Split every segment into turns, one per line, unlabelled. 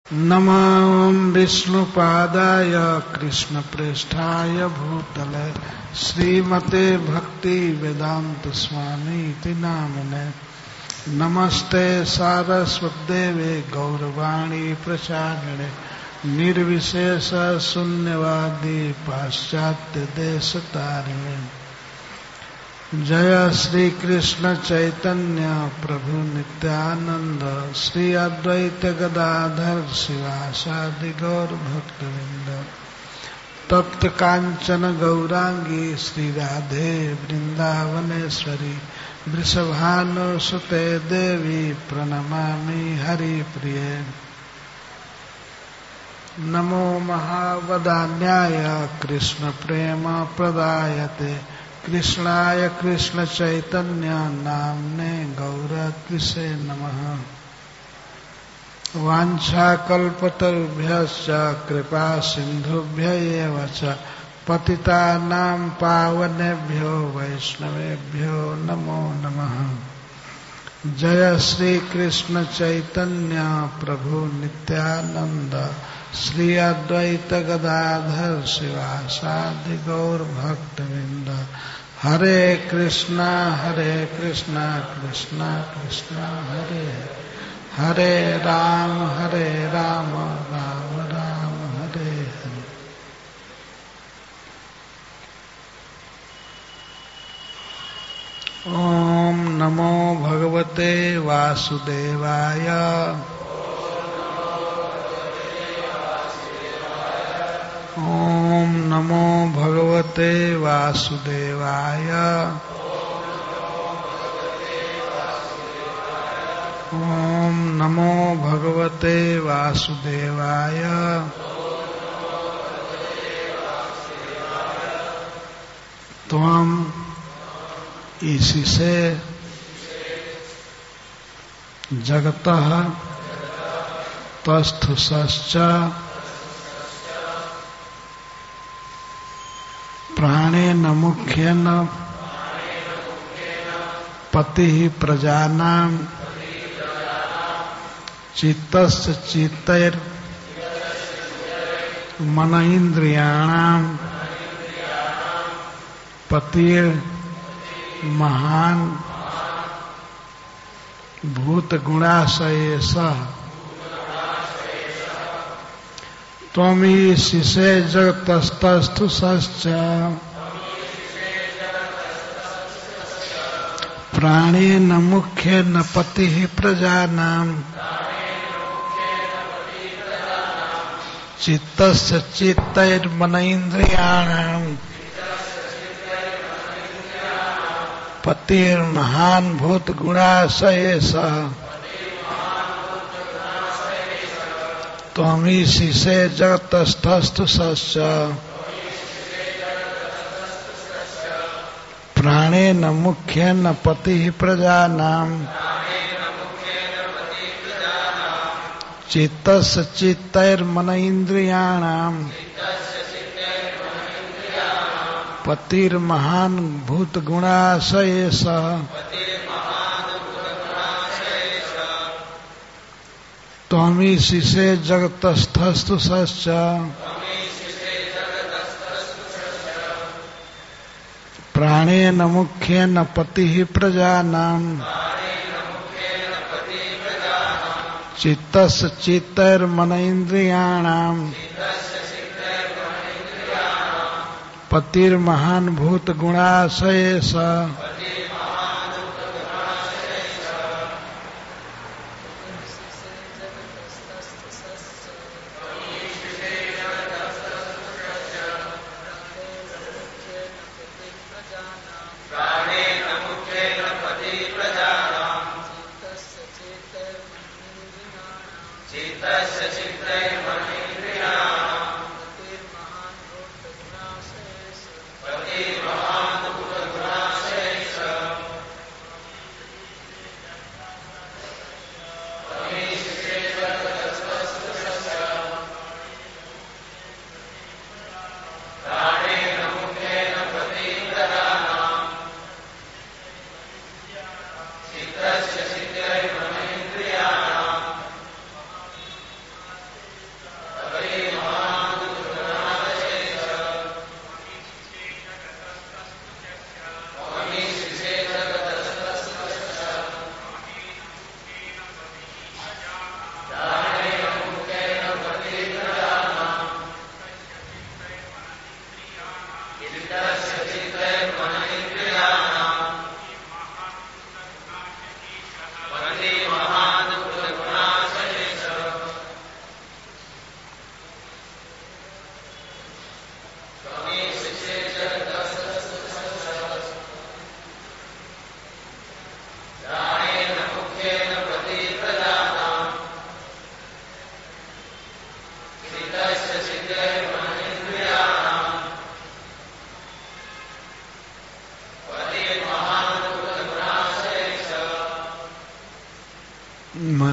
नमः विष्णुपादाय कृष्णप्रेष्ठाय भूतले श्रीमते भक्ति वेदांत स्वामी इति नामिने। नमस्ते सारस्वतदेवे गौरवाणी प्रचारिणे निर्विशेष शून्यवादी पाश्चात्य देशतारिणे। जय श्री कृष्ण चैतन्य प्रभु नित्यानंद श्री अद्वैत गदाधर शिवासादि गौर भक्तवृंद। तप्त कांचन गौरांगी श्री राधे वृंदावनेश्वरी वृषभानुसुते देवी प्रणमामि हरिप्रिये। नमो महावदान्याय कृष्ण प्रेम प्रदायते कृष्णाय कृष्ण चैतन्य नाम्ने गौरत्रिसे नमः। वाञ्छाकल्पतरुभ्यश्च कृपा सिन्धुभ्य एव च पतितानां पावनेभ्यो वैष्णवेभ्यो नमो नमः। जय श्री कृष्ण चैतन्य प्रभु नित्यानंद श्री अद्वैत गदाधर शिवासादि गौर भक्तवृंद। हरे कृष्णा कृष्णा कृष्णा हरे हरे राम राम राम हरे हरे। ओम नमो भगवते वासुदेवाय। ओम नमो भगवते वासुदेवाय। ओम नमो भगवते वासुदेवाय। तो हम इसी से जगतः तस्थुश्च प्राणेन मुख्येन पतिः प्रजानां चित्तस्य चित्तैर्मन इन्द्रियाणां पतिर्महान् भूतगुणाशयेषः। त्वमीशि से जगतस्तस्थुश्च प्राणेन मुख्येन पतिः प्रजानां चित्तस्य चित्तैर्मन इन्द्रियाणां पतिर्महान् भूतगुणाशयेषः। त्वमीशि से जगतस्थुश्च प्राणेन मुख्येन पतिः प्रजानां चित्तस्य चित्तैर्मन इन्द्रियाणां पतिर्महान् भूतगुणाशयेषः। त्वमीशि से जगतस्थुश्च प्राणेन मुख्येन पतिः प्रजानां चित्तस्य चित्तैर्मन इन्द्रियाणां पतिर्महान् भूतगुणाशयेषः।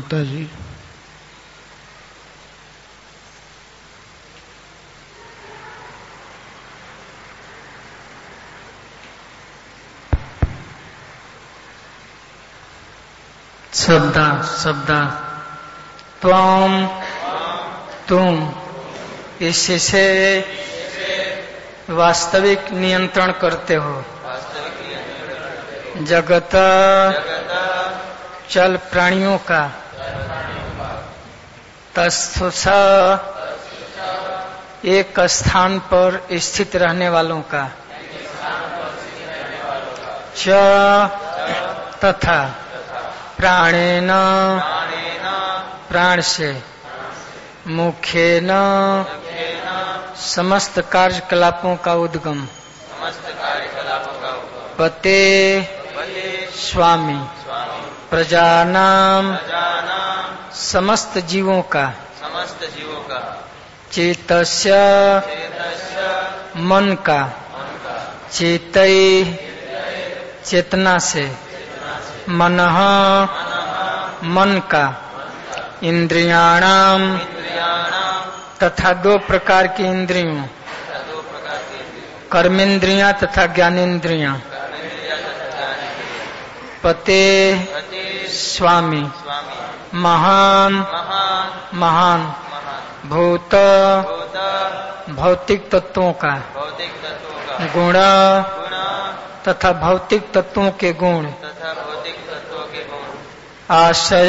माता जी।
शब्दा त्वम तुम इससे वास्तविक नियंत्रण करते हो जगत चल प्राणियों का, तस्थुष एक स्थान पर स्थित रहने वालों का, च तथा प्राणेन प्राण से, मुखेन समस्त कार्यकलापों का उद्गम, पते स्वामी, प्रजानाम समस्त जीवों का, चेतस्य मन का, चेतई चेतना से, मनः मन का, इंद्रियाणाम तथा दो प्रकार की इंद्रियों, कर्मेंद्रियां तथा ज्ञानेंद्रियां, पते स्वामी, महान महान भूत भौतिक तत्वों का, गुण तथा भौतिक तत्वों के गुण, आशय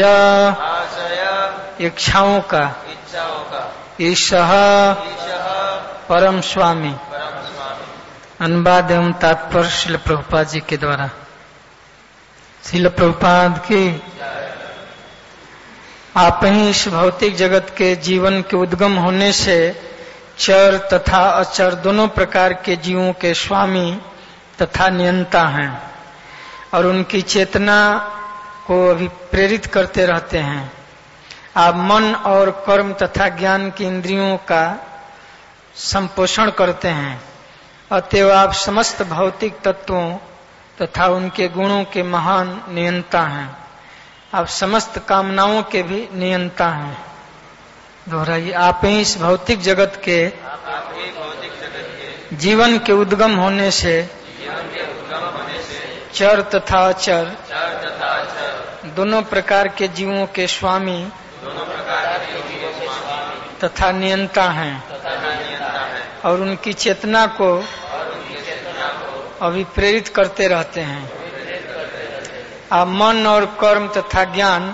इच्छाओं का, ईशः परम स्वामी। अनुवाद एवं तात्पर्य श्रील प्रभुपाद जी के द्वारा। श्रील प्रभुपाद की आप ही इस भौतिक जगत के जीवन के उद्गम होने से चर तथा अचर दोनों प्रकार के जीवों के स्वामी तथा नियंता हैं और उनकी चेतना को अभी प्रेरित करते रहते हैं। आप मन और कर्म तथा ज्ञान की इंद्रियों का संपोषण करते हैं। अतएव आप समस्त भौतिक तत्वों तथा उनके गुणों के महान नियंता हैं। आप समस्त कामनाओं के भी नियंता हैं। दोहराइए, आप ही इस भौतिक जगत के जीवन के उद्गम होने से चर तथा अचर दोनों प्रकार के जीवों के स्वामी तथा नियंता हैं और उनकी चेतना को अभिप्रेरित करते रहते हैं। आप मन और कर्म तथा ज्ञान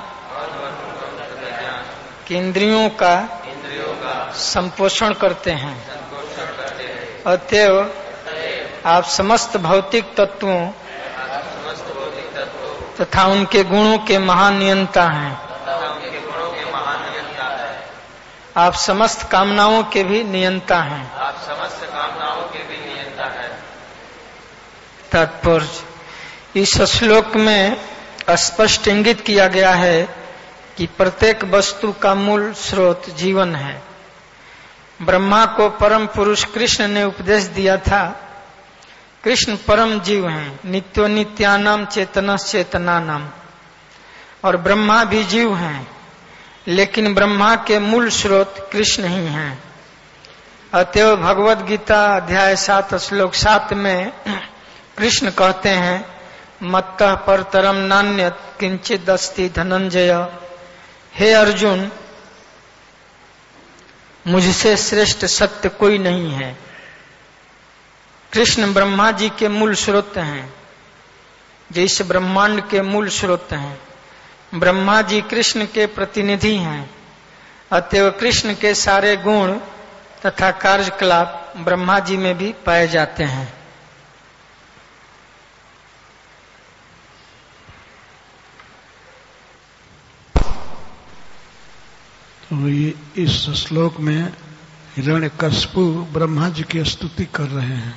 की इंद्रियों का संपोषण करते हैं। अतएव आप समस्त भौतिक तत्वों तथा उनके गुणों के महान नियंता हैं। आप समस्त कामनाओं के भी नियंता हैं। तात्पर्य, इस श्लोक में स्पष्ट इंगित किया गया है कि प्रत्येक वस्तु का मूल स्रोत जीवन है। ब्रह्मा को परम पुरुष कृष्ण ने उपदेश दिया था। कृष्ण परम जीव हैं, नित्यो नित्यानाम चेतनानाम, और ब्रह्मा भी जीव हैं, लेकिन ब्रह्मा के मूल स्रोत कृष्ण ही हैं। अतएव भगवद गीता अध्याय 7 श्लोक 7 में कृष्ण कहते हैं, मत्तः परतरम नान्यत् किंचिद अस्ति धनंजय। हे अर्जुन, मुझसे श्रेष्ठ सत्य कोई नहीं है। कृष्ण ब्रह्मा जी के मूल स्रोत हैं, जैसे ब्रह्मांड के मूल स्रोत हैं। ब्रह्मा जी कृष्ण के प्रतिनिधि हैं। अतएव कृष्ण के सारे गुण तथा कार्यकलाप ब्रह्मा जी में भी पाए जाते हैं।
तो ये इस श्लोक में हिरण्यकश्यपु ब्रह्मा जी की स्तुति कर रहे हैं।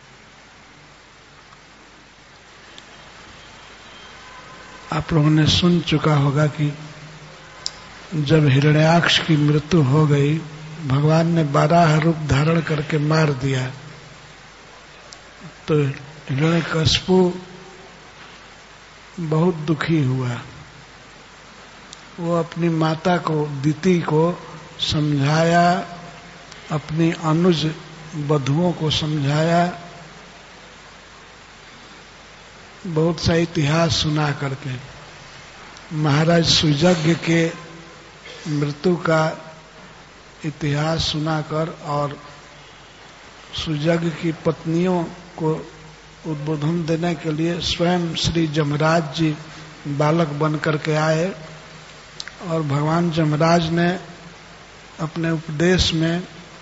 आप लोगों ने सुन चुका होगा कि जब हिरण्याक्ष की मृत्यु हो गई, भगवान ने 12 रूप धारण करके मार दिया, तो हिरण्यकश्यपु बहुत दुखी हुआ वो अपनी माता को, दिति को समझाया, अपनी अनुज बधुओं को समझाया, बहुत सा इतिहास सुना करके। महाराज सुजज्ञ के मृत्यु का इतिहास सुनाकर और सुजज्ञ की पत्नियों को उद्बोधन देने के लिए स्वयं श्री जमराज जी बालक बन करके आए और भगवान जमराज ने अपने उपदेश में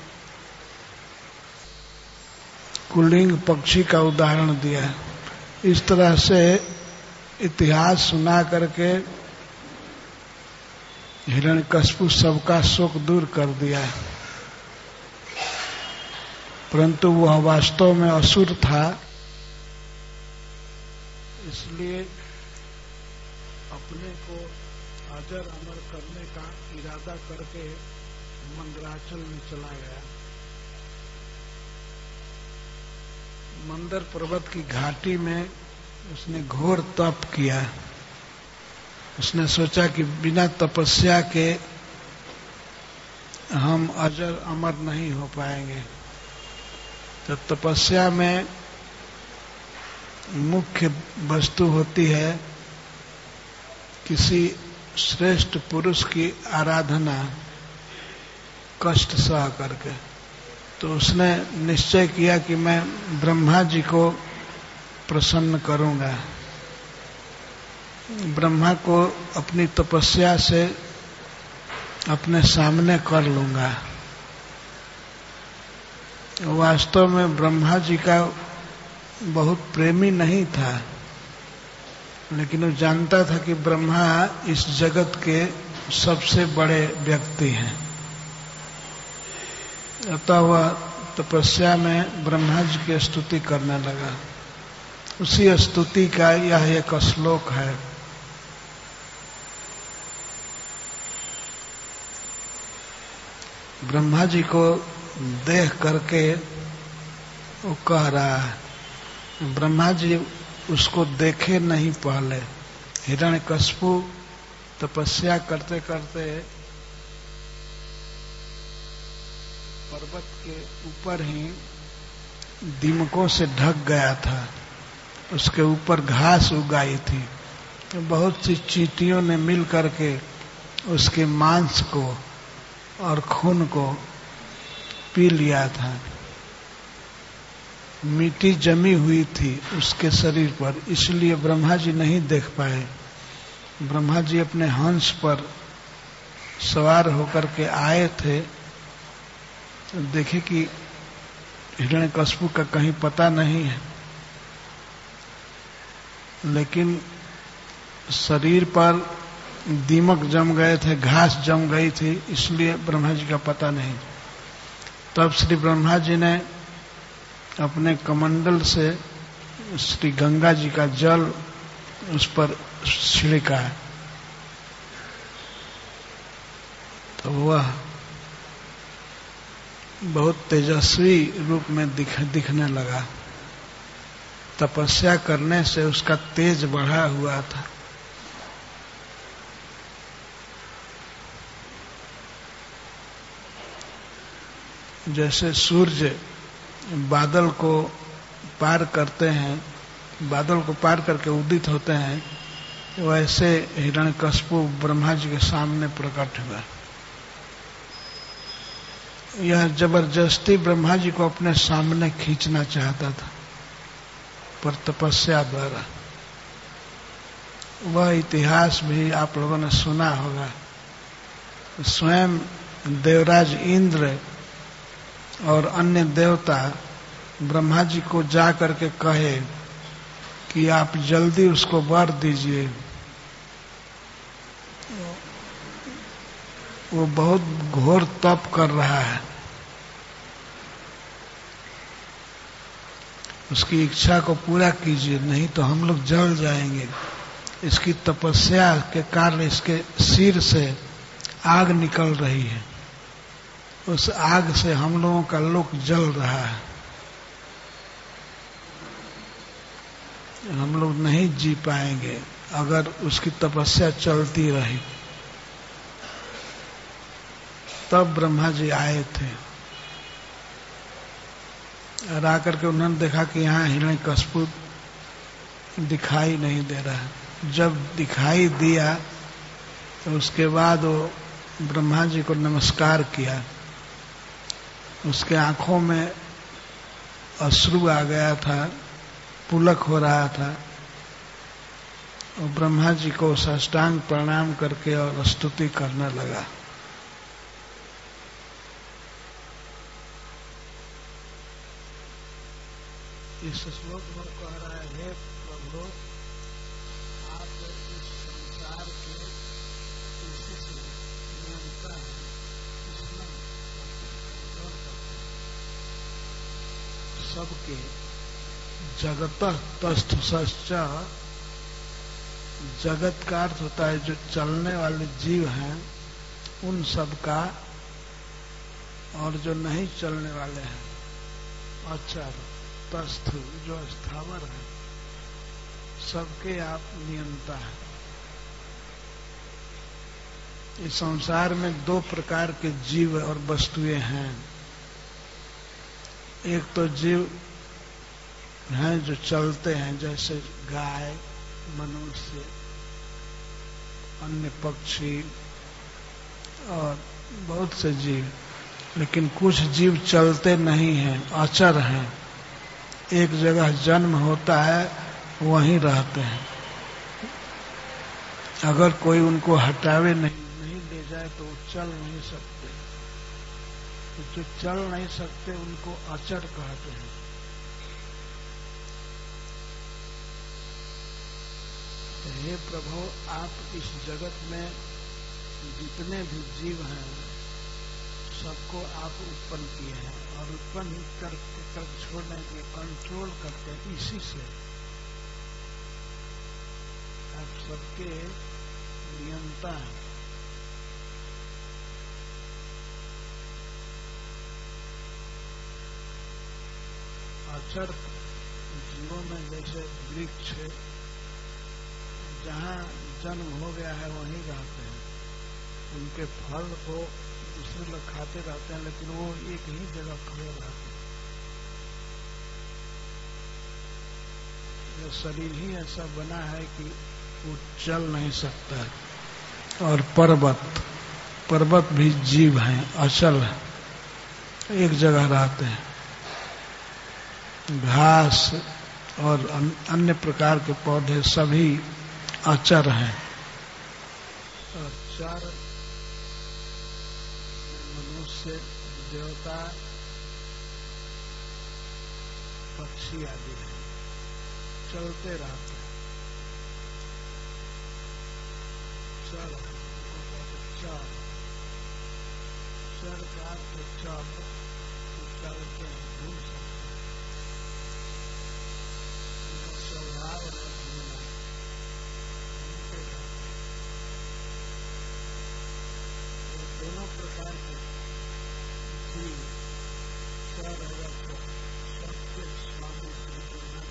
कुलिंग पक्षी का उदाहरण दिया। इस तरह से इतिहास सुना करके हिरण्यकशिपु सबका शोक दूर कर दिया, परंतु वह वास्तव में असुर था। इसलिए अपने को अजर अमर करने का इरादा करके मंदराचल में चला गया। मंदर पर्वत की घाटी में उसने घोर तप किया। उसने सोचा कि बिना तपस्या के हम अजर अमर नहीं हो पाएंगे। तो तपस्या में मुख्य वस्तु होती है किसी श्रेष्ठ पुरुष की आराधना कष्ट सह करके। तो उसने निश्चय किया कि मैं ब्रह्मा जी को प्रसन्न करूंगा, ब्रह्मा को अपनी तपस्या से अपने सामने कर लूंगा। वास्तव में ब्रह्मा जी का बहुत प्रेमी नहीं था, लेकिन वो जानता था कि ब्रह्मा इस जगत के सबसे बड़े व्यक्ति हैं। अतः वह तपस्या में ब्रह्मा जी की स्तुति करने लगा। उसी स्तुति का यह एक श्लोक है। ब्रह्मा जी को देख करके वो कह रहा है, ब्रह्मा जी उसको देखे नहीं पहले। हिरण्यकशिपु तपस्या करते करते पर्वत के ऊपर ही दीमकों से ढक गया था। उसके ऊपर घास उगाई थी। तो बहुत सी चींटियों ने मिल करके उसके मांस को और खून को पी लिया था। मिट्टी जमी हुई थी उसके शरीर पर, इसलिए ब्रह्मा जी नहीं देख पाए। ब्रह्मा जी अपने हंस पर सवार होकर के आए थे। देखे कि हिरण्यकशिपु का कहीं पता नहीं है, लेकिन शरीर पर दीमक जम गए थे, घास जम गई थी, इसलिए ब्रह्मा जी का पता नहीं। तब श्री ब्रह्मा जी ने अपने कमंडल से श्री गंगा जी का जल उस पर छिड़का, तो वह बहुत तेजस्वी रूप में दिखने लगा। तपस्या करने से उसका तेज बढ़ा हुआ था। जैसे सूर्य बादल को पार करते हैं, बादल को पार करके उदित होते हैं, वैसे हिरण्यकशिपु ब्रह्मा जी के सामने प्रकट हुआ। यह जबरदस्ती ब्रह्मा जी को अपने सामने खींचना चाहता था, पर तपस्या द्वारा। वह इतिहास भी आप लोगों ने सुना होगा। स्वयं देवराज इंद्र और अन्य देवता ब्रह्मा जी को जा करके कहे कि आप जल्दी उसको वर दीजिए, वो बहुत घोर तप कर रहा है, उसकी इच्छा को पूरा कीजिए, नहीं तो हम लोग जल जाएंगे। इसकी तपस्या के कारण इसके सिर से आग निकल रही है, उस आग से हम लोगों का लोक जल रहा है, हम लोग नहीं जी पाएंगे अगर उसकी तपस्या चलती रही। तब ब्रह्मा जी आए थे और आकर के उन्होंने देखा कि यहाँ हिरण्यकश्यप दिखाई नहीं दे रहा है। जब दिखाई दिया तो उसके बाद वो ब्रह्मा जी को नमस्कार किया। उसके आंखों में अश्रु आ गया था, पुलक हो रहा था। और ब्रह्मा जी को साष्टांग प्रणाम करके और स्तुति करने लगा। इस श्लोक में कह रहा है, हे प्रभु, आप इस संसार के किसी से नियंत्रण इसमें कंट्रोल करते हैं। सबके जगतः तस्थ सच्चा, जगत का अर्थ होता है जो चलने वाले जीव हैं उन सब का, और जो नहीं चलने वाले हैं अचर तस्थ जो स्थावर है, सबके आप नियंता है। इस संसार में दो प्रकार के जीव और वस्तुएं हैं। एक तो जीव हैं जो चलते हैं, जैसे गाय, मनुष्य, अन्य पक्षी और बहुत से जीव। लेकिन कुछ जीव चलते नहीं हैं, अचर हैं, एक जगह जन्म होता है वहीं रहते हैं। अगर कोई उनको हटावे नहीं ले जाए तो वो चल नहीं सकते। तो जो चल नहीं सकते उनको अचर कहते हैं। हे प्रभु, आप इस जगत में जितने भी जीव हैं सबको आप उत्पन्न किए हैं, और उत्पन्न कर छोड़ने के कंट्रोल करते हैं। इसी से आप सबके नियंता हैं। अचर जीवों में जैसे वृक्ष जहाँ जन्म हो गया है वहीं रहते हैं, उनके फल को दूसरे लोग खाते रहते हैं, लेकिन वो एक ही जगह खड़े रहते हैं। ये शरीर ही ऐसा बना है कि वो चल नहीं सकता है। और पर्वत भी जीव हैं, अचल है, एक जगह रहते हैं। घास और अन्य प्रकार के पौधे सभी अचर हैं। और चार मनुष्य, देवता, पक्षी आदि हैं, चलते रहते हैं। चल का चलते हैं, घूम सकते हैं, उनका स्वभाव है घूमना, दोनों प्रकार के जीव सबके स्वामी श्री गुरुनाथ।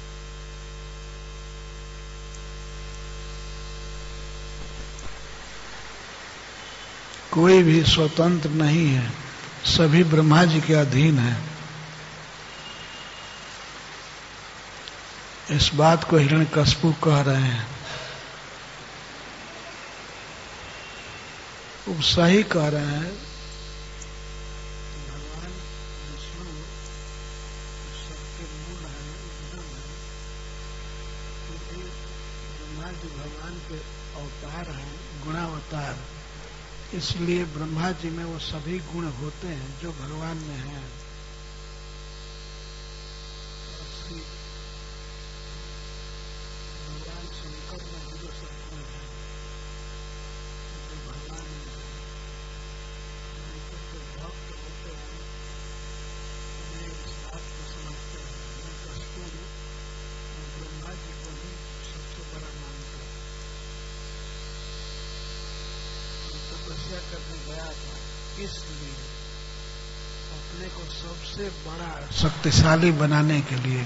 कोई भी स्वतंत्र नहीं है, सभी ब्रह्मा जी के अधीन है। इस बात को हिरण्यकश्यप कह रहे हैं। वो सही कह रहे हैं। भगवान विष्णु सबके मूल है, उद्गम है, क्योंकि ब्रह्मा जी भगवान के अवतार हैं, गुणावतार। इसलिए ब्रह्मा जी में वो सभी गुण होते हैं जो भगवान में हैं। भगवान शंकर में भी जो सब गुण हैं जो भगवान में है, जो भक्त होते हैं उन्हें इस बात को समझते हैं। मैं कस्तूरी ब्रह्मा जी को ही सबसे बड़ा मानता हूँ। तपस्या करने गया था, इसलिए अपने को सबसे बड़ा शक्तिशाली बनाने के लिए,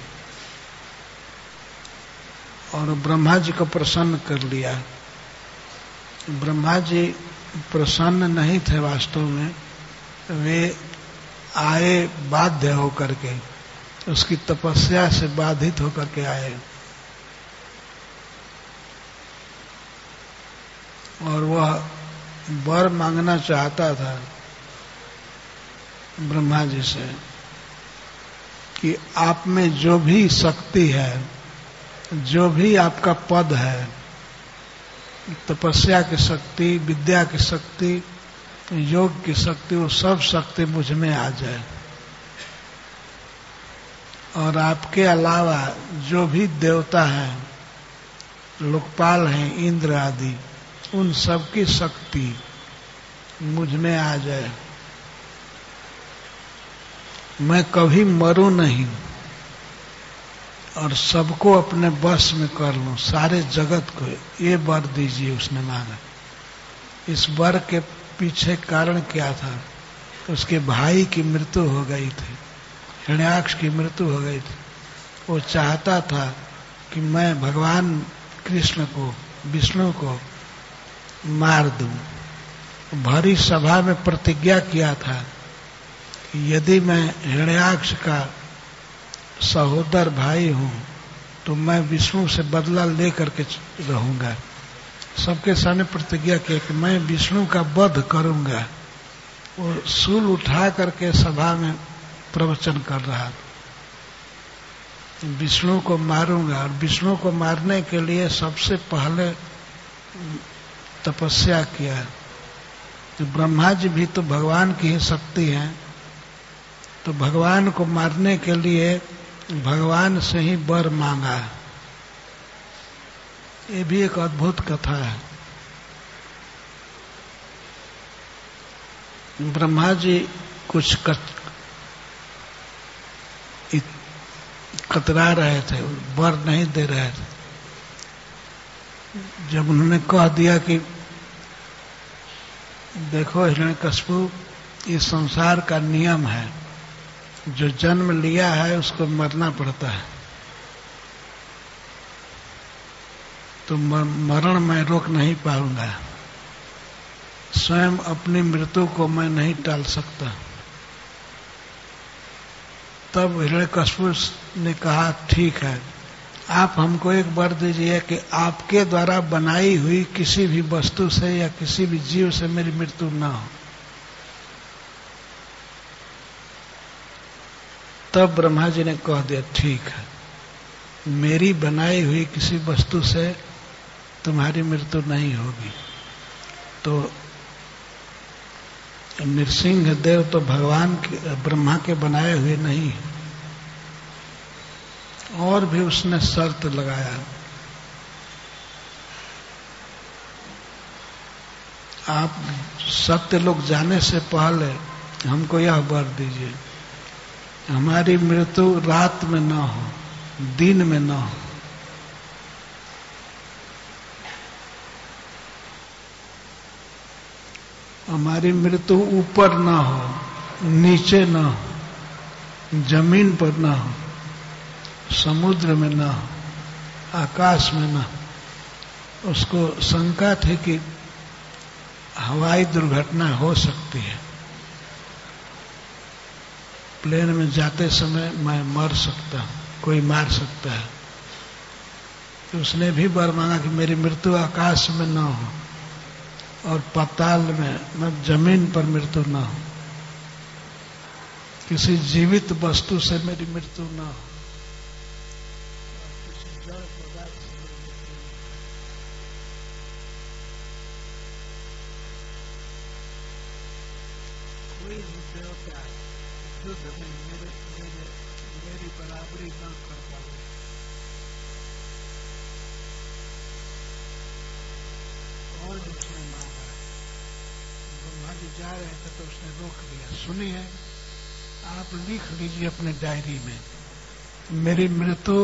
और ब्रह्मा जी को प्रसन्न कर लिया। ब्रह्मा जी प्रसन्न नहीं थे वास्तव में, वे आए बाध्य होकर के, उसकी तपस्या से बाधित होकर के आए और वह वर मांगना चाहता था ब्रह्मा जी से कि आप में जो भी शक्ति है, जो भी आपका पद है, तपस्या की शक्ति, विद्या की शक्ति, योग की शक्ति, वो सब शक्ति मुझ में आ जाए और आपके अलावा जो भी देवता हैं, लोकपाल हैं, इंद्र आदि, उन सब की शक्ति मुझ में आ जाए, मैं कभी मरूं नहीं और सबको अपने बस में कर लूं, सारे जगत को। ये वर दीजिए उसने मांगा। इस वर के पीछे कारण क्या था? उसके भाई की मृत्यु हो गई थी, हिरण्याक्ष की मृत्यु हो गई थी। वो चाहता था कि मैं भगवान कृष्ण को, विष्णु को मार दूं। भरी सभा में प्रतिज्ञा किया था कि यदि मैं हिरण्याक्ष का सहोदर भाई हूं तो मैं विष्णु से बदला लेकर के रहूंगा। सबके सामने प्रतिज्ञा किया कि मैं विष्णु का वध करूंगा। वो शूल उठा करके सभा में प्रवचन कर रहा था, विष्णु को मारूंगा। और विष्णु को मारने के लिए सबसे पहले तपस्या किया। तो ब्रह्मा जी भी तो भगवान की ही शक्ति है, तो भगवान को मारने के लिए भगवान से ही वर मांगा। ये भी एक अद्भुत कथा है। ब्रह्मा जी कुछ कतरा रहे थे, वर नहीं दे रहे थे। जब उन्होंने कह दिया कि देखो हिरण्यकशिपु, ये संसार का नियम है, जो जन्म लिया है उसको मरना पड़ता है, तो मरण मैं रोक नहीं पाऊंगा, स्वयं अपनी मृत्यु को मैं नहीं टाल सकता। तब हिरण्यकशिपु ने कहा ठीक है, आप हमको एक वर दीजिए कि आपके द्वारा बनाई हुई किसी भी वस्तु से या किसी भी जीव से मेरी मृत्यु न हो। तब ब्रह्मा जी ने कह दिया ठीक है, मेरी बनाई हुई किसी वस्तु से तुम्हारी मृत्यु नहीं होगी। तो नृसिंह देव तो भगवान के, ब्रह्मा के बनाए हुए नहीं, और भी उसने शर्त लगाया, आप सत्य लोग जाने से पहले हमको यह वर दीजिए, हमारी मृत्यु रात में न हो, दिन में न हो। हमारी मृत्यु ऊपर न हो, नीचे न हो, जमीन पर न हो, समुद्र में न हो, आकाश में न हो। उसको शंका थी कि हवाई दुर्घटना हो सकती है, प्लेन में जाते समय मैं मर सकता हूं, कोई मार सकता है। तो उसने भी वर मांगा कि मेरी मृत्यु आकाश में न हो और पाताल में, मतलब जमीन पर मृत्यु न हो, किसी जीवित वस्तु से मेरी मृत्यु न हो, किसी जड़ पदार्थ से मेरी मृत्यु न हो। कोई भी देवता युद्ध में मेरी बराबरी न कर पाए। और उसने मांगा, ब्रह्मा जी जा रहे थे तो उसने रोक लिया, सुनिए आप लिख लीजिए अपने डायरी में, मेरी मृत्यु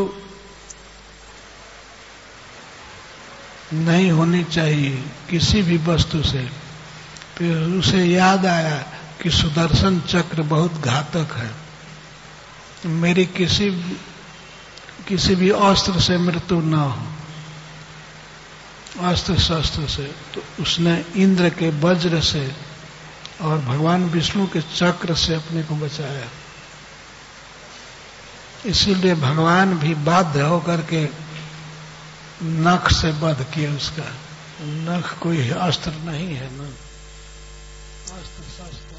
नहीं होनी चाहिए किसी भी वस्तु से। फिर उसे याद आया कि सुदर्शन चक्र बहुत घातक है, मेरी किसी भी अस्त्र से मृत्यु न हो, अस्त्र शस्त्र से। तो उसने इंद्र के वज्र से और भगवान विष्णु के चक्र से अपने को बचाया। इसीलिए भगवान भी बाध्य होकर के नख से वध किए उसका। नख कोई अस्त्र नहीं है ना, अस्त्र शस्त्र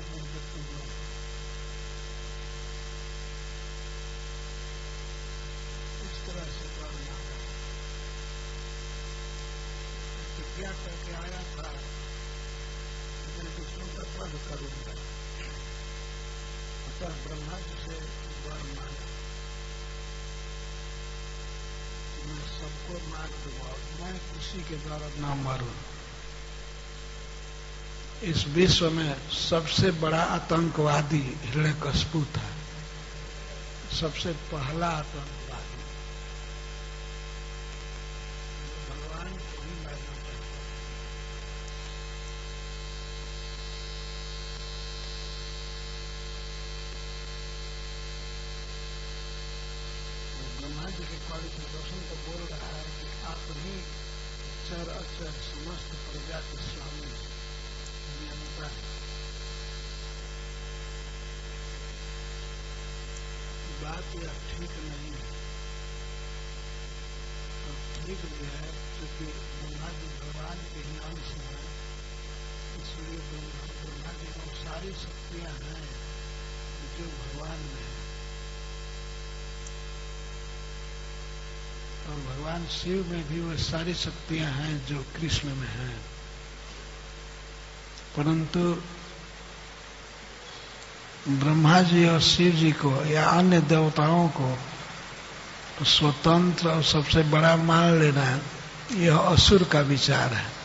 इस तरह से करना प्रतिज्ञा करके आया था, मैं विष्णु का वध करूंगा। अतः ब्रह्मा जी से वर मांगा, मैं सबको मार दूंगा, मैं किसी के द्वारा ना मारूं। इस विश्व में सबसे बड़ा आतंकवादी हिरण्यकशिपु था, सबसे पहला आतंकवादी। भगवान को ही मारना चाहता। ब्रह्मा जी के क्वालिफिकेशन को बोल रहा है कि आप ही चर अचर समस्त प्रजा के स्वामी नियंता है। बात यह ठीक नहीं है, और ठीक भी है क्योंकि ब्रह्मा जी भगवान के ही अंश है, इसलिए ब्रह्मा जी को सारी शक्तियां हैं जो भगवान में है, और भगवान शिव में भी वह सारी शक्तियां हैं जो कृष्ण में हैं। परंतु ब्रह्मा जी और शिव जी को या अन्य देवताओं को स्वतंत्र और सबसे बड़ा मान लेना, यह असुर का विचार है।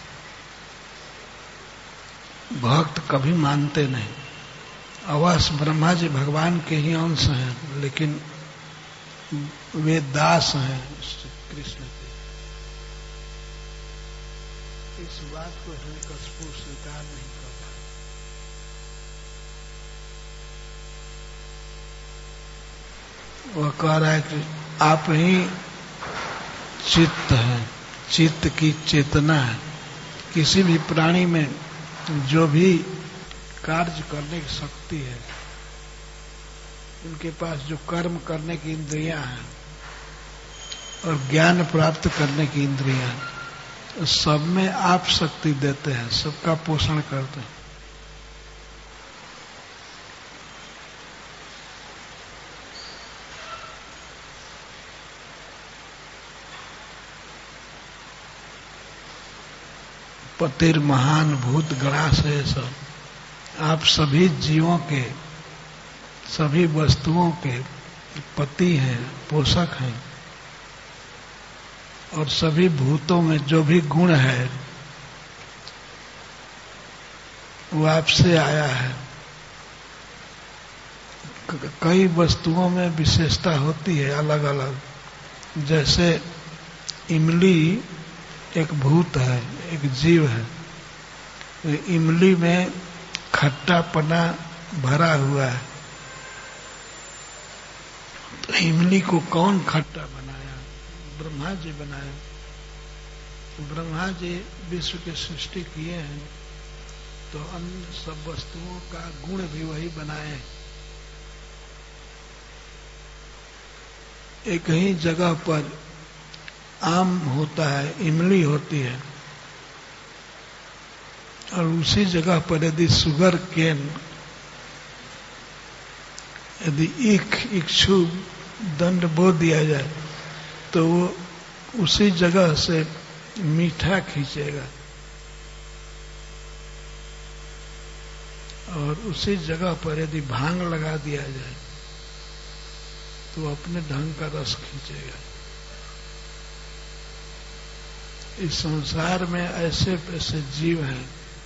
भक्त कभी मानते नहीं। अवश्य ब्रह्मा जी भगवान के ही अंश हैं, लेकिन वे दास हैं कृष्ण के। इस बात को हिरण्यकशिपु स्वीकार नहीं करता। वह कह रहा है कि आप ही चित्त हैं, चित्त की चेतना है। किसी भी प्राणी में जो भी कार्य करने की शक्ति है, उनके पास जो कर्म करने की इंद्रियां हैं और ज्ञान प्राप्त करने की इंद्रियां हैं, सब में आप शक्ति देते हैं, सबका पोषण करते हैं। पतिर महान भूत गणाश है सब। आप सभी जीवों के, सभी वस्तुओं के पति हैं, पोषक हैं, और सभी भूतों में जो भी गुण है वो आपसे आया है। कई वस्तुओं में विशेषता होती है अलग अलग। जैसे इमली एक भूत है, एक जीव है। इमली में खट्टापना भरा हुआ है, तो इमली को कौन खट्टा बनाया? ब्रह्मा जी बनाया। ब्रह्मा जी विश्व की सृष्टि किए हैं, तो अन्य सब वस्तुओं का गुण भी वही बनाए। एक ही जगह पर आम होता है, इमली होती है, और उसी जगह पर यदि शुगर केन, यदि इक्षु दंड बो दिया जाए तो वो उसी जगह से मीठा खींचेगा, और उसी जगह पर यदि भांग लगा दिया जाए तो अपने ढंग का रस खींचेगा। इस संसार में ऐसे ऐसे जीव हैं,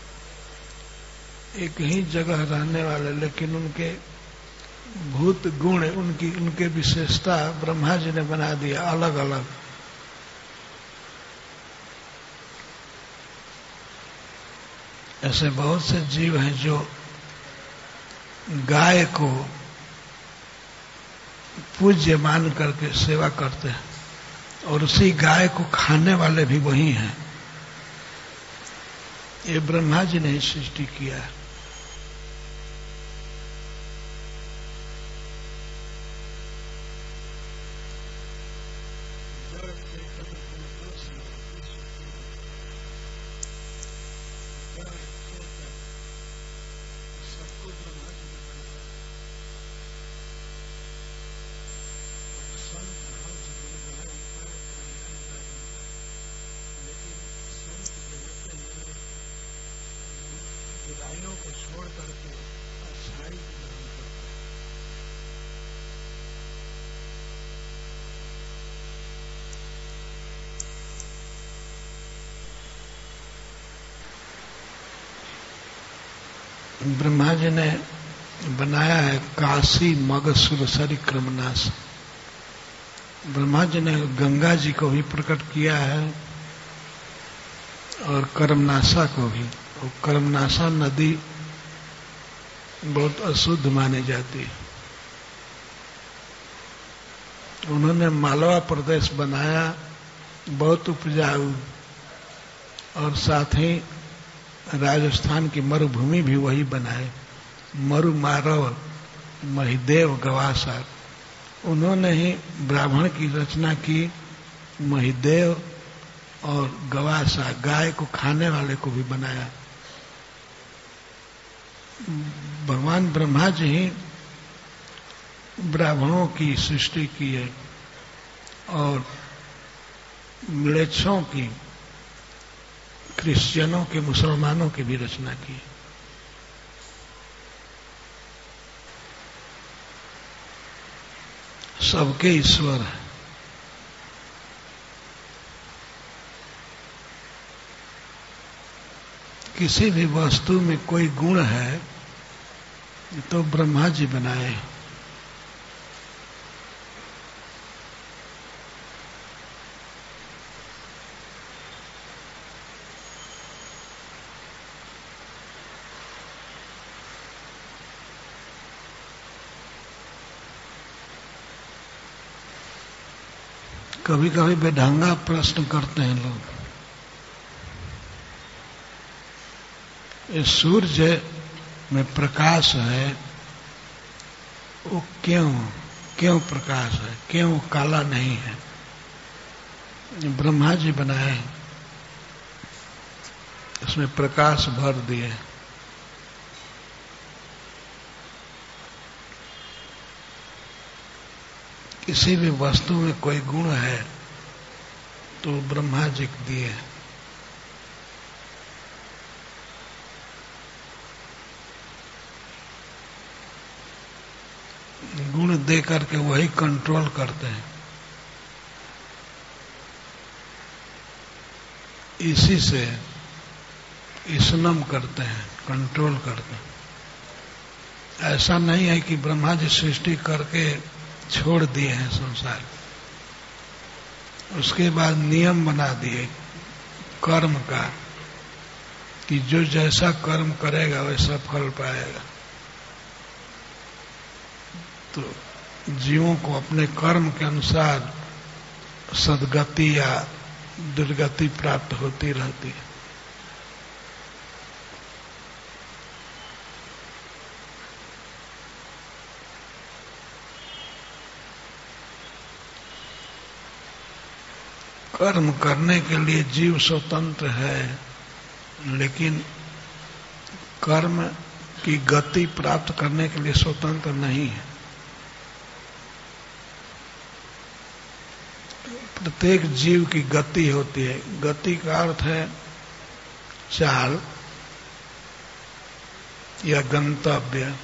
एक ही जगह रहने वाले, लेकिन उनके भूत गुण, उनके विशेषता ब्रह्मा जी ने बना दिया अलग अलग। ऐसे बहुत से जीव हैं जो गाय को पूज्य मान करके सेवा करते हैं, और उसी गाय को खाने वाले भी वही हैं। ये ब्रह्मा जी ने ही सृष्टि किया है। ब्रह्मा जी ने बनाया है काशी मग सुरसरी क्रमनाश। ब्रह्मा जी ने गंगा जी को भी प्रकट किया है और कर्मनाशा को भी। और कर्मनाशा नदी बहुत अशुद्ध मानी जाती है। उन्होंने मालवा प्रदेश बनाया, बहुत उपजाऊ, और साथ ही राजस्थान की मरुभूमि भी वही बनाए, मरु मारव महिदेव गवासार। उन्होंने ही ब्राह्मण की रचना की, महिदेव और गवासा, गाय को खाने वाले को भी बनाया। भगवान ब्रह्मा जी ही ब्राह्मणों की सृष्टि की है और म्लेच्छों की, क्रिश्चियनों के, मुसलमानों की भी रचना की। सबके ईश्वर है। किसी भी वस्तु में कोई गुण है तो ब्रह्मा जी बनाए। कभी कभी बेढंगा प्रश्न करते हैं लोग, ये सूर्य में प्रकाश है, वो क्यों प्रकाश है, क्यों काला नहीं है? ब्रह्मा जी बनाए, उसमें प्रकाश भर दिए। किसी भी वस्तु में कोई गुण है तो ब्रह्मा जी को दिए। गुण दे करके वही कंट्रोल करते हैं। इसी से स्नम करते हैं, कंट्रोल करते हैं। ऐसा नहीं है कि ब्रह्मा जी सृष्टि करके छोड़ दिए हैं संसार, उसके बाद नियम बना दिए कर्म का कि जो जैसा कर्म करेगा वैसा फल पाएगा। तो जीवों को अपने कर्म के अनुसार सद्गति या दुर्गति प्राप्त होती रहती है। कर्म करने के लिए जीव स्वतंत्र है, लेकिन कर्म की गति प्राप्त करने के लिए स्वतंत्र नहीं है। प्रत्येक जीव की गति होती है। गति का अर्थ है चाल या गंतव्य।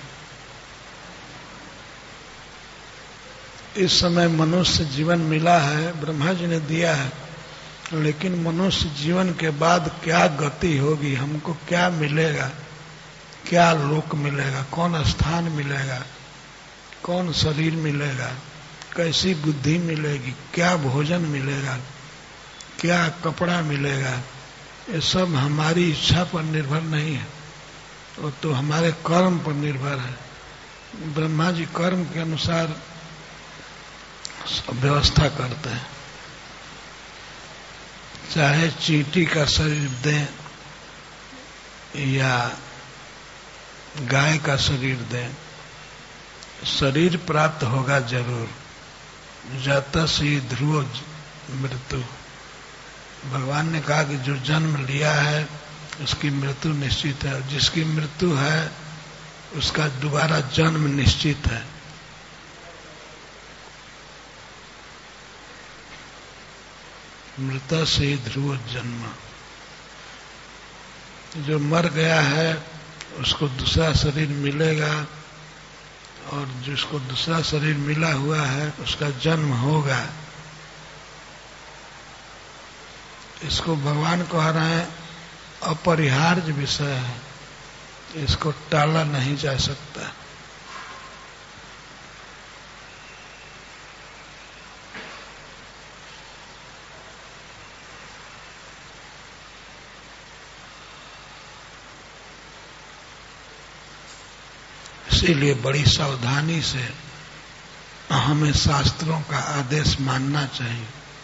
इस समय मनुष्य जीवन मिला है, ब्रह्मा जी ने दिया है, लेकिन मनुष्य जीवन के बाद क्या गति होगी, हमको क्या मिलेगा, क्या लोक मिलेगा, कौन स्थान मिलेगा, कौन शरीर मिलेगा, कैसी बुद्धि मिलेगी, क्या भोजन मिलेगा, क्या कपड़ा मिलेगा, ये सब हमारी इच्छा पर निर्भर नहीं है, वो तो हमारे कर्म पर निर्भर है। ब्रह्मा जी कर्म के अनुसार सब व्यवस्था करते हैं। चाहे चींटी का शरीर दें या गाय का शरीर दें, शरीर प्राप्त होगा जरूर। जातस्य ध्रुव मृत्यु। भगवान ने कहा कि जो जन्म लिया है उसकी मृत्यु निश्चित है, जिसकी मृत्यु है उसका दोबारा जन्म निश्चित है। मृत से ध्रुव जन्म। जो मर गया है उसको दूसरा शरीर मिलेगा, और जिसको दूसरा शरीर मिला हुआ है उसका जन्म होगा। इसको भगवान कह रहे हैं अपरिहार्य विषय है, इसको टाला नहीं जा सकता। इसीलिए बड़ी सावधानी से हमें शास्त्रों का आदेश मानना चाहिए।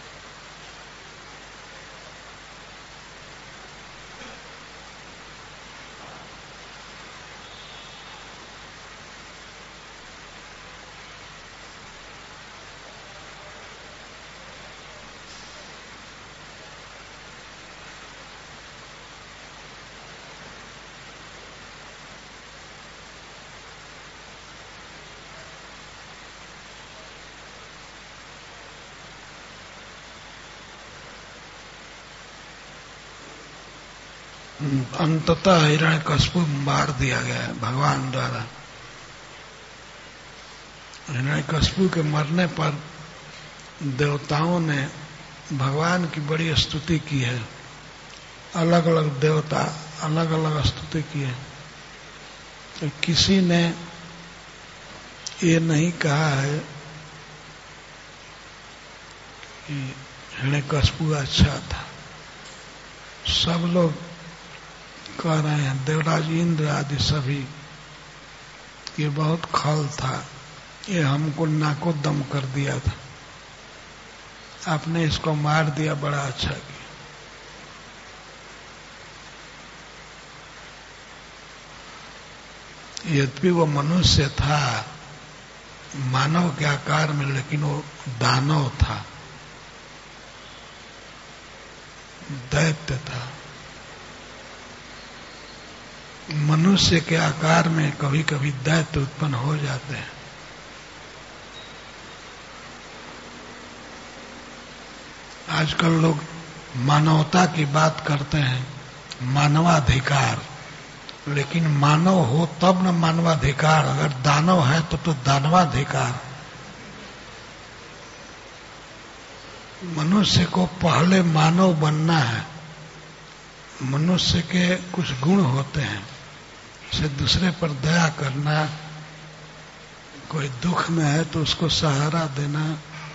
अंततः हिरण्यकशिपु मार दिया गया है भगवान द्वारा। हिरण्यकशिपु के मरने पर देवताओं ने भगवान की बड़ी स्तुति की है। अलग अलग देवता अलग अलग स्तुति की है। तो किसी ने ये नहीं कहा है कि हिरण्यकशिपु अच्छा था। सब लोग कह रहे हैं, देवराज इंद्र आदि सभी, ये बहुत खल था, ये हमको नाको दम कर दिया था, आपने इसको मार दिया, बड़ा अच्छा किया। यद्यपि वो मनुष्य था मानव के आकार में, लेकिन वो दानव था, दैत्य था। मनुष्य के आकार में कभी कभी दैत्य उत्पन्न हो जाते हैं। आजकल लोग मानवता की बात करते हैं, मानवाधिकार, लेकिन मानव हो तब न मानवाधिकार। अगर दानव है तो दानवाधिकार। मनुष्य को पहले मानव बनना है। मनुष्य के कुछ गुण होते हैं, जैसे दूसरे पर दया करना, कोई दुख में है तो उसको सहारा देना,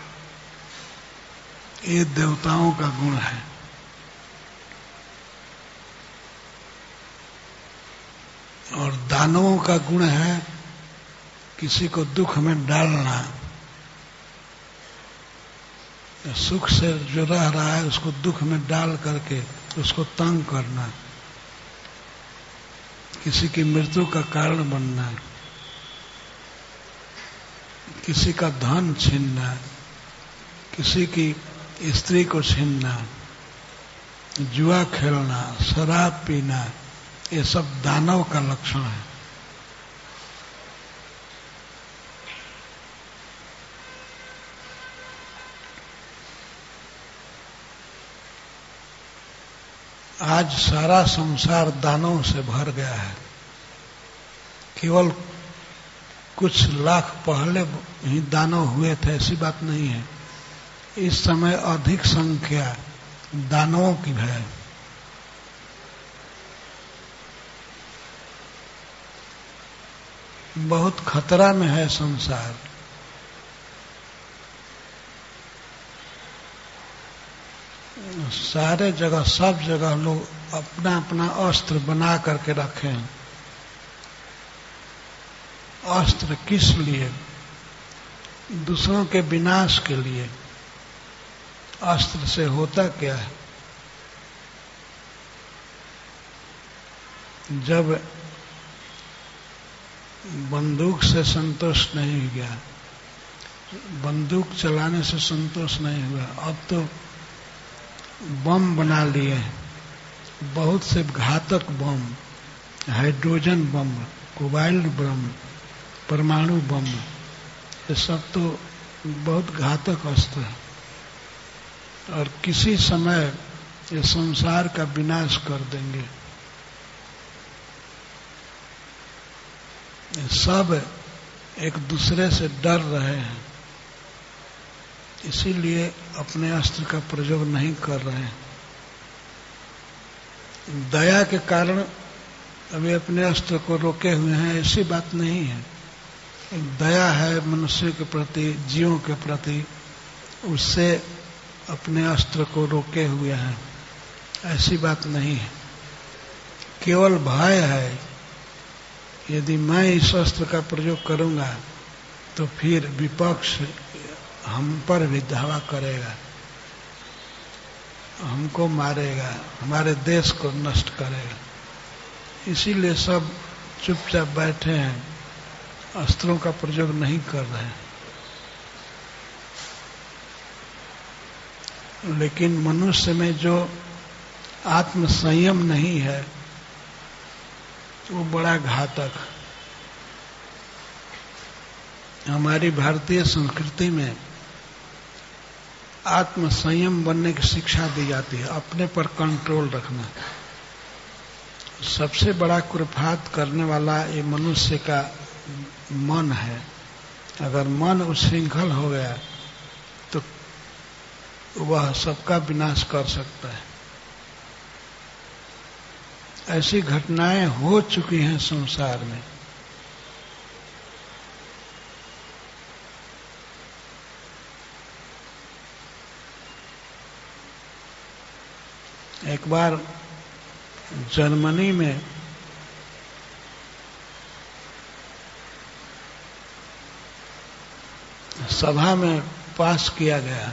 ये देवताओं का गुण है। और दानवों का गुण है किसी को दुख में डालना, सुख से जो रह रहा है उसको दुख में डाल करके उसको तंग करना, किसी की मृत्यु का कारण बनना, किसी का धन छीनना, किसी की स्त्री को छीनना, जुआ खेलना, शराब पीना, ये सब दानव का लक्षण है। आज सारा संसार दानव से भर गया है। केवल कुछ लाख पहले ही दानव हुए थे ऐसी बात नहीं है। इस समय अधिक संख्या दानवों की है। बहुत खतरा में है संसार। सारे जगह, सब जगह लोग अपना अपना अस्त्र बना करके रखे हैं। अस्त्र किस लिए? दूसरों के विनाश के लिए। अस्त्र से होता क्या है? जब बंदूक से संतोष नहीं गया, बंदूक चलाने से संतोष नहीं हुआ, अब तो बम बना लिए, बहुत से घातक बम, हाइड्रोजन बम, कोबाल्ट बम, परमाणु बम, ये सब तो बहुत घातक अस्त्र है और किसी समय ये संसार का विनाश कर देंगे। सब एक दूसरे से डर रहे हैं, इसीलिए अपने अस्त्र का प्रयोग नहीं कर रहे हैं। दया के कारण अभी अपने अस्त्र को रोके हुए हैं, ऐसी बात नहीं है। एक दया है मनुष्य के प्रति, जीवों के प्रति, उससे अपने अस्त्र को रोके हुए हैं, ऐसी बात नहीं है। केवल भय है, यदि मैं इस अस्त्र का प्रयोग करूंगा तो फिर विपक्ष हम पर भी धावा करेगा, हमको मारेगा, हमारे देश को नष्ट करेगा। इसीलिए सब चुपचाप बैठे हैं, अस्त्रों का प्रयोग नहीं कर रहे हैं। लेकिन मनुष्य में जो आत्म संयम नहीं है वो बड़ा घातक। हमारी भारतीय संस्कृति में आत्म संयम बनने की शिक्षा दी जाती है, अपने पर कंट्रोल रखना। सबसे बड़ा कुर्फात करने वाला ये मनुष्य का मन है। अगर मन उच्छृंखल हो गया तो वह सबका विनाश कर सकता है। ऐसी घटनाएं हो चुकी हैं संसार में। एक बार जर्मनी में सभा में पास किया गया,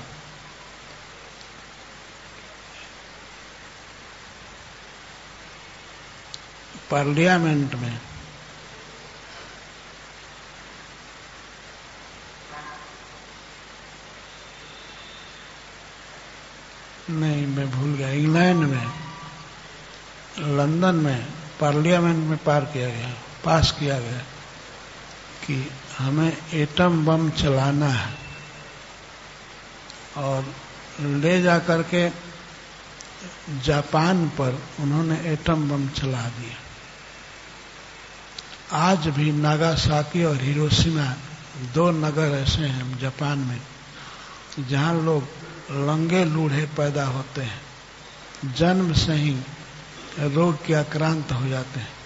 पार्लियामेंट में, नहीं मैं भूल गया, इंग्लैंड में, लंदन में पार्लियामेंट में पास किया गया कि हमें एटम बम चलाना है और ले जाकर के जापान पर उन्होंने एटम बम चला दिया। आज भी नागासाकी और हिरोशिमा 2 नगर ऐसे हैं जापान में जहां लोग लंगे लूढ़े पैदा होते हैं, जन्म से ही रोग के आक्रांत हो जाते हैं।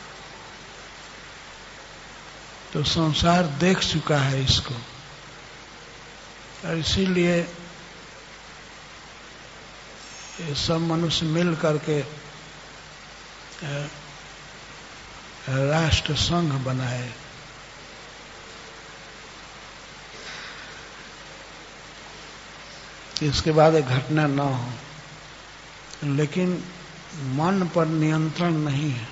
तो संसार देख चुका है इसको, और इसीलिए ये सब मनुष्य मिल करके राष्ट्र संघ बनाए। इसके बाद एक घटना न हो, लेकिन मन पर नियंत्रण नहीं है,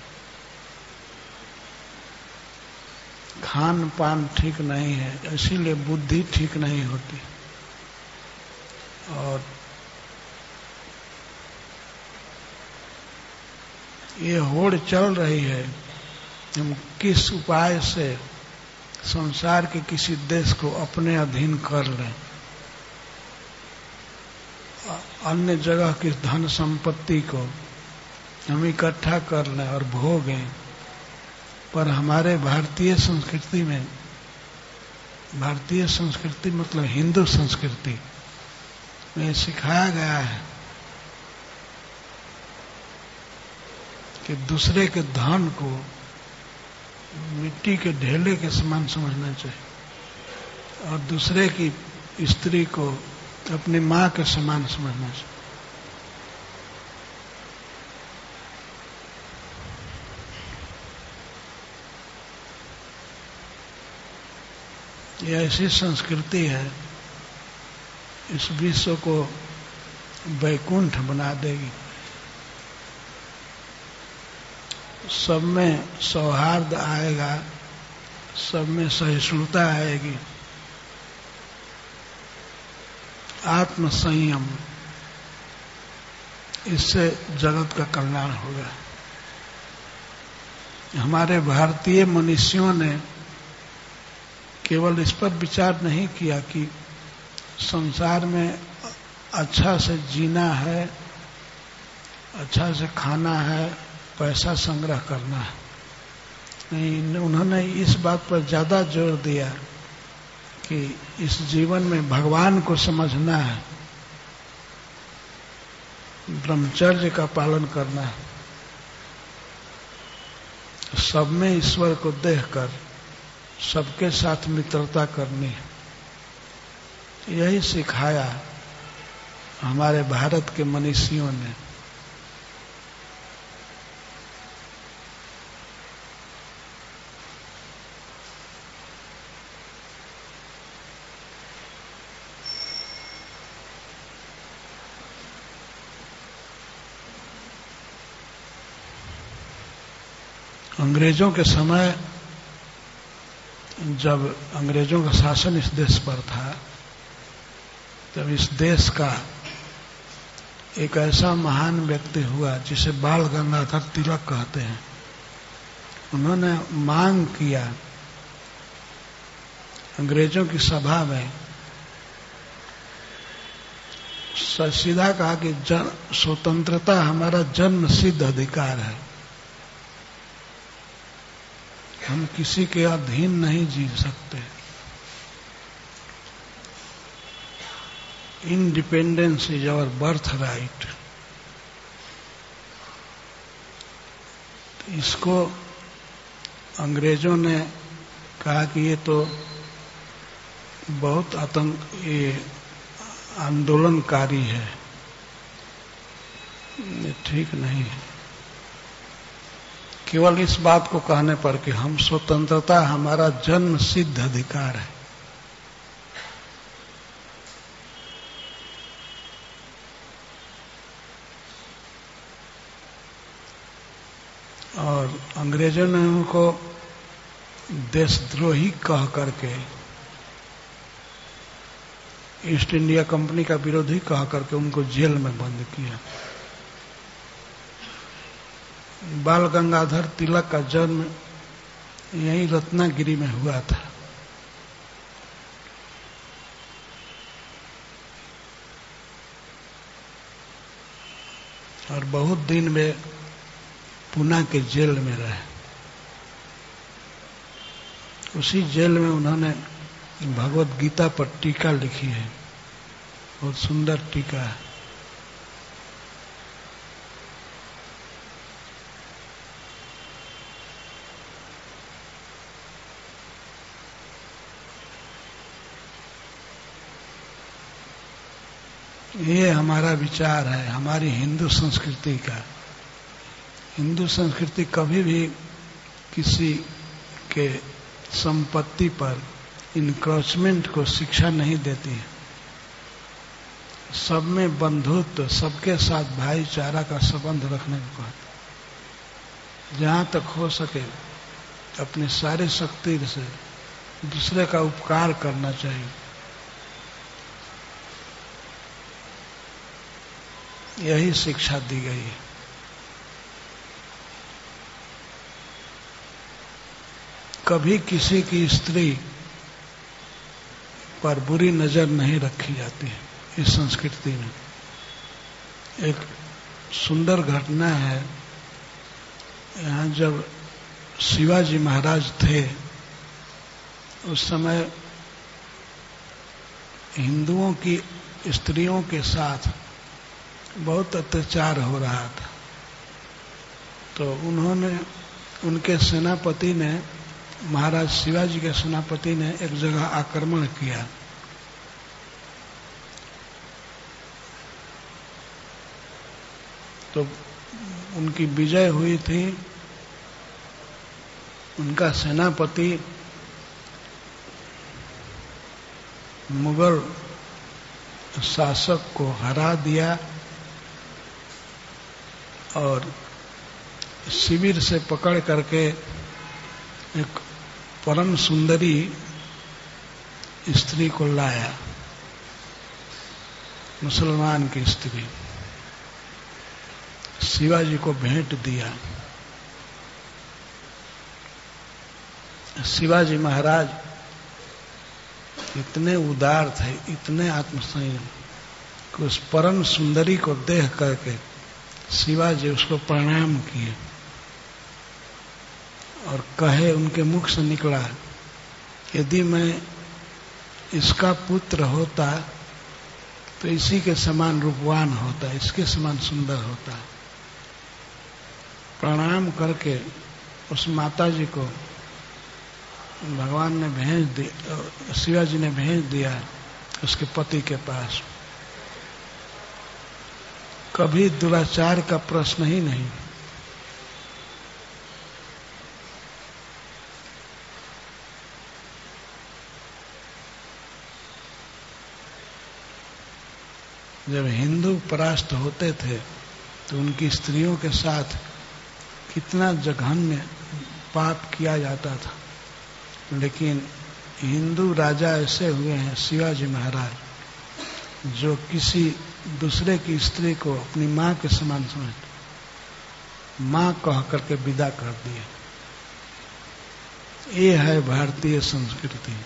खान पान ठीक नहीं है, इसीलिए बुद्धि ठीक नहीं होती। और ये होड़ चल रही है, हम किस उपाय से संसार के किसी देश को अपने अधीन कर लें, अन्य जगह की धन संपत्ति को हम इकट्ठा कर लें और भोगें। पर हमारे भारतीय संस्कृति में, भारतीय संस्कृति मतलब हिंदू संस्कृति में सिखाया गया है कि दूसरे के धन को मिट्टी के ढेले के समान समझना चाहिए और दूसरे की स्त्री को अपनी मां के समान समझना चाहिए। यह ऐसी संस्कृति है, इस विश्व को वैकुंठ बना देगी। सब में सौहार्द आएगा, सब में सहिष्णुता आएगी, आत्म संयम, इससे जगत का कल्याण होगा। हमारे भारतीय मनुष्यों ने केवल इस पर विचार नहीं किया कि संसार में अच्छा से जीना है, अच्छा से खाना है, पैसा संग्रह करना है। नहीं, उन्होंने इस बात पर ज्यादा जोर दिया कि इस जीवन में भगवान को समझना है, ब्रह्मचर्य का पालन करना है। सब में ईश्वर को देखकर सबके साथ मित्रता करनी है। यही सिखाया हमारे भारत के मनीषियों ने। अंग्रेजों के समय जब अंग्रेजों का शासन इस देश पर था, तब इस देश का एक ऐसा महान व्यक्ति हुआ जिसे बाल गंगाधर तिलक कहते हैं। उन्होंने मांग किया अंग्रेजों की सभा में, सीधा कहा कि स्वतंत्रता हमारा जन्म सिद्ध अधिकार है, हम किसी के अधीन नहीं जी सकते। Independence is our birth right. इसको अंग्रेजों ने कहा कि ये तो बहुत ये आंदोलनकारी है, ये ठीक नहीं है। केवल इस बात को कहने पर कि हम स्वतंत्रता हमारा जन्म सिद्ध अधिकार है। और अंग्रेजों ने उनको देशद्रोही कह करके, ईस्ट इंडिया कंपनी का विरोधी कह करके उनको जेल में बंद किया। बाल गंगाधर तिलक का जन्म यही रत्नागिरी में हुआ था। और बहुत दिन वे पुणे के जेल में रहे। उसी जेल में उन्होंने भगवत गीता पर टीका लिखी है, बहुत सुंदर टीका है। ये हमारा विचार है, हमारी हिंदू संस्कृति का। हिंदू संस्कृति कभी भी किसी के संपत्ति पर इंक्रोचमेंट को शिक्षा नहीं देती है। सब में बंधुत्व, सबके साथ भाईचारा का संबंध रखने को कहते। जहां तक हो सके अपनी सारी शक्ति से दूसरे का उपकार करना चाहिए। यही शिक्षा दी गई है। कभी किसी की स्त्री पर बुरी नजर नहीं रखी जाती है इस संस्कृति में। एक सुंदर घटना है, यहाँ जब शिवाजी महाराज थे उस समय हिंदुओं की स्त्रियों के साथ बहुत अत्याचार हो रहा था। तो उनके सेनापति ने, महाराज शिवाजी के सेनापति ने एक जगह आक्रमण किया। तो उनकी विजय हुई थी। उनका सेनापति मुगल शासक को हरा दिया और शिविर से पकड़ करके एक परम सुंदरी स्त्री को लाया, मुसलमान की स्त्री। शिवाजी को भेंट दिया। शिवाजी महाराज इतने उदार थे, इतने आत्मसंयम कि उस परम सुंदरी को देख करके शिवाजी उसको प्रणाम किए और कहे, उनके मुख से निकला, यदि मैं इसका पुत्र होता तो इसी के समान रूपवान होता, इसके समान सुंदर होता। प्रणाम करके उस माता जी को भगवान ने भेज दिया, शिवाजी ने भेज दिया उसके पति के पास। कभी दुराचार का प्रश्न ही नहीं। जब हिंदू परास्त होते थे तो उनकी स्त्रियों के साथ कितना जघन्य पाप किया जाता था, लेकिन हिंदू राजा ऐसे हुए हैं शिवाजी महाराज, जो किसी दूसरे की स्त्री को अपनी मां के समान समझ मां कह करके विदा कर दिए। ये है भारतीय संस्कृति।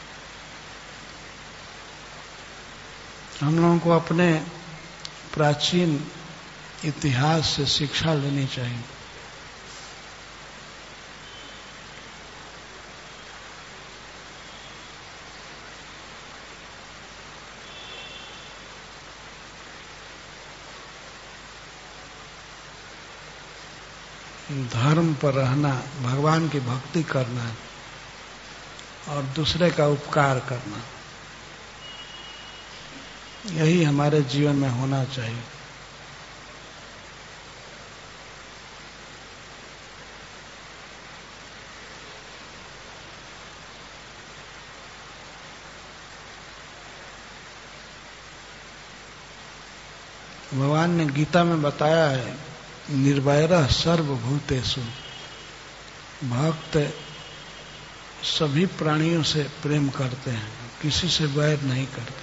हम लोगों को अपने प्राचीन इतिहास से शिक्षा लेनी चाहिए। धर्म पर रहना, भगवान की भक्ति करना और दूसरे का उपकार करना, यही हमारे जीवन में होना चाहिए। भगवान ने गीता में बताया है, निर्वैरः सर्वभूतेषु, भक्त सभी प्राणियों से प्रेम करते हैं, किसी से वैर नहीं करते।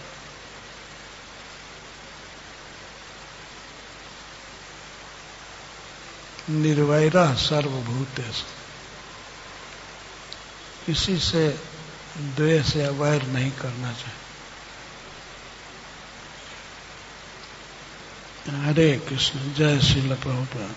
निर्वैरः सर्वभूतेषु, किसी से द्वेष या वैर नहीं करना चाहिए। हरे कृष्ण। जय श्रील प्रभुपाद।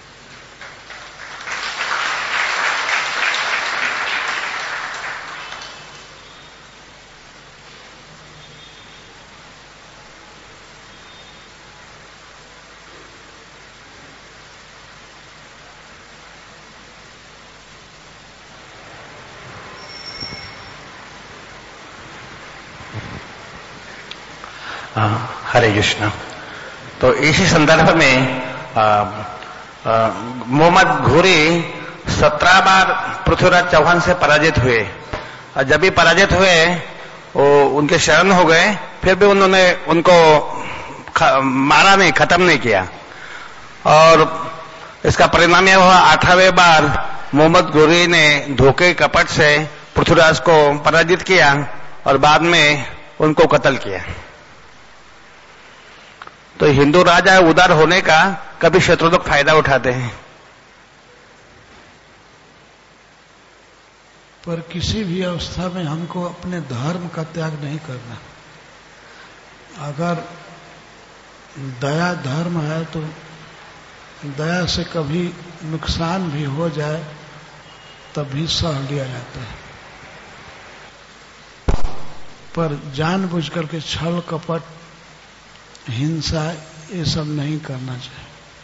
हरे कृष्ण। तो इसी संदर्भ में मोहम्मद घोरी 17 बार पृथ्वीराज चौहान से पराजित हुए, और जब भी पराजित हुए वो उनके शरण हो गए, फिर भी उन्होंने उनको मारा नहीं, खत्म नहीं किया। और इसका परिणाम यह हुआ 18वें बार मोहम्मद घोरी ने धोखे कपट से पृथ्वीराज को पराजित किया और बाद में उनको कत्ल किया। तो हिंदू राजा उदार होने का कभी शत्रु लोग फायदा उठाते हैं।
पर किसी भी अवस्था में हमको अपने धर्म का त्याग नहीं करना। अगर दया धर्म है तो दया से कभी नुकसान भी हो जाए तब भी सह लिया जाता है, पर जानबूझ करके छल कपट हिंसा ये सब नहीं करना चाहिए।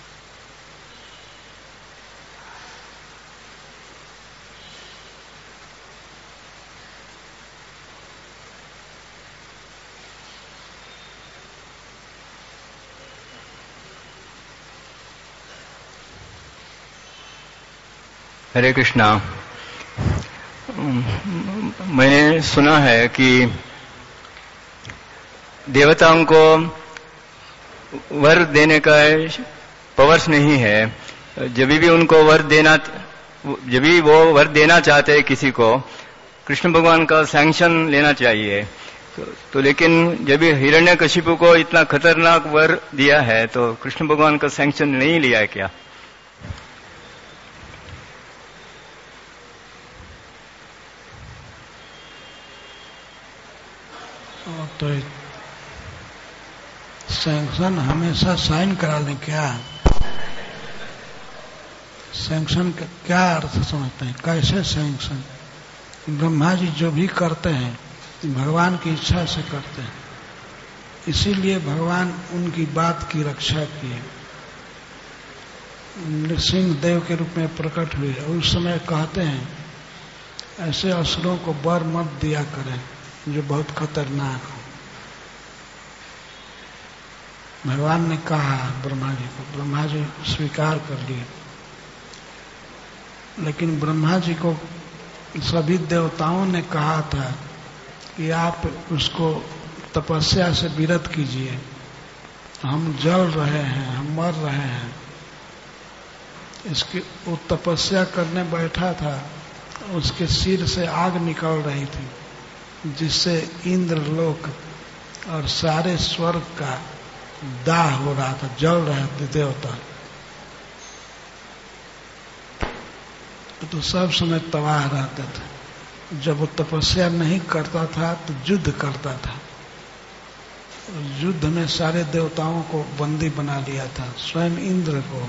हरे कृष्णा। मैंने सुना है कि देवताओं को वर देने का पवर्स नहीं है। जब भी उनको वर देना, जब भी वो वर देना चाहते हैं किसी को, कृष्ण भगवान का सैंक्शन लेना चाहिए। तो लेकिन जब भी हिरण्यकशिपु को इतना खतरनाक वर दिया है तो कृष्ण भगवान का सैंक्शन नहीं लिया है क्या?
तो सैंक्शन हमेशा साइन करा लें क्या? सैंक्शन का क्या अर्थ समझते हैं? कैसे सैंक्शन? ब्रह्मा जी जो भी करते हैं भगवान की इच्छा से करते हैं, इसीलिए भगवान उनकी बात की रक्षा किए। नृसिंह देव के रूप में प्रकट हुए। उस समय कहते हैं ऐसे असुरों को वर मत दिया करें जो बहुत खतरनाक हो। भगवान ने कहा ब्रह्मा जी को, ब्रह्मा जी स्वीकार कर लिए। लेकिन ब्रह्मा जी को सभी देवताओं ने कहा था कि आप उसको तपस्या से विरत कीजिए, हम जल रहे हैं, हम मर रहे हैं। इसकी वो तपस्या करने बैठा था, उसके सिर से आग निकल रही थी, जिससे इंद्रलोक और सारे स्वर्ग का दाह हो रहा था, जल रहे थे देवता। तो सब समय तबाह रहते थे। जब वो तपस्या नहीं करता था तो युद्ध करता था। युद्ध में सारे देवताओं को बंदी बना लिया था, स्वयं इंद्र को।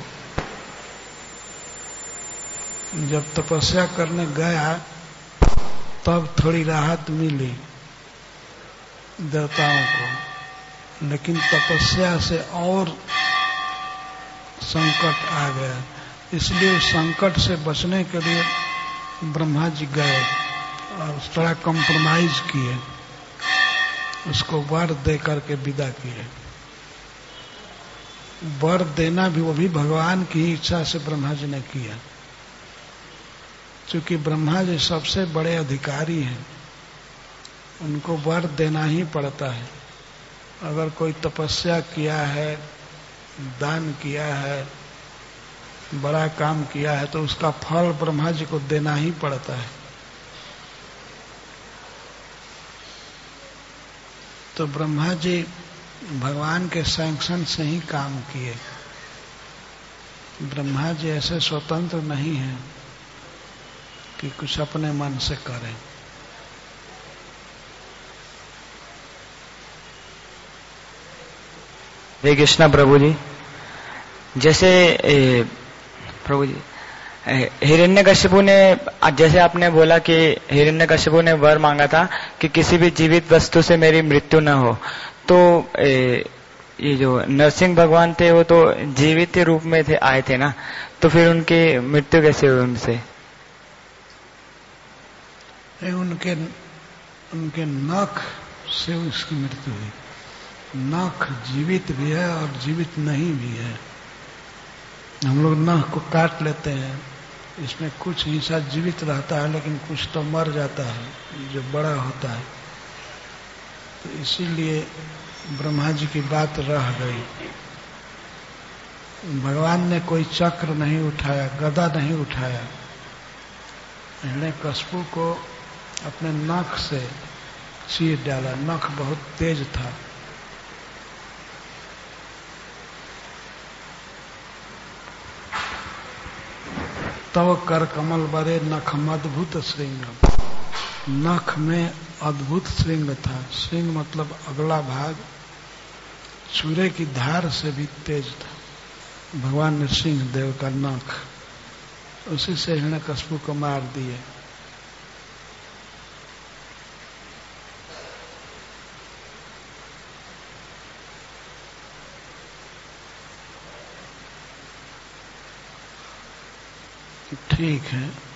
जब तपस्या करने गया तब थोड़ी राहत मिली देवताओं को, लेकिन तपस्या से और संकट आ गया। इसलिए उस संकट से बचने के लिए ब्रह्मा जी गए और थोड़ा कॉम्प्रोमाइज किए, उसको वर दे करके विदा किए। वर देना भी वो भी भगवान की इच्छा से ब्रह्मा जी ने किया, क्योंकि ब्रह्मा जी सबसे बड़े अधिकारी हैं, उनको वर देना ही पड़ता है। अगर कोई तपस्या किया है, दान किया है, बड़ा काम किया है, तो उसका फल ब्रह्मा जी को देना ही पड़ता है। तो ब्रह्मा जी भगवान के सैंक्शन से ही काम किए। ब्रह्मा जी ऐसे स्वतंत्र नहीं हैं कि कुछ अपने मन से करें।
हरे कृष्णा प्रभु जी। जैसे प्रभु जी हिरण्यकशिपु ने, जैसे आपने बोला कि हिरण्यकशिपु ने वर मांगा था कि किसी भी जीवित वस्तु से मेरी मृत्यु न हो, तो ये जो नरसिंह भगवान थे वो तो जीवित रूप में थे, आए थे ना, तो फिर उनकी मृत्यु कैसे हुई उनसे?
उनके नख से उसकी मृत्यु हुई। नख जीवित भी है और जीवित नहीं भी है। हम लोग नख को काट लेते हैं, इसमें कुछ हिस्सा जीवित रहता है, लेकिन कुछ तो मर जाता है जो बड़ा होता है। तो इसीलिए ब्रह्मा जी की बात रह गई। भगवान ने कोई चक्र नहीं उठाया, गदा नहीं उठाया, हिरण्यकशिपु को अपने नख से चीर डाला। नख बहुत तेज था। तव कर कमल बरे नखम अद्भुत श्रृंग। नख में अद्भुत श्रृंग था। श्रृंग मतलब अगला भाग, छुरे की धार से भी तेज था। भगवान नृसिंह देव का नख, उसी से हिरण्यकशिपु को मार दिए। ठीक है।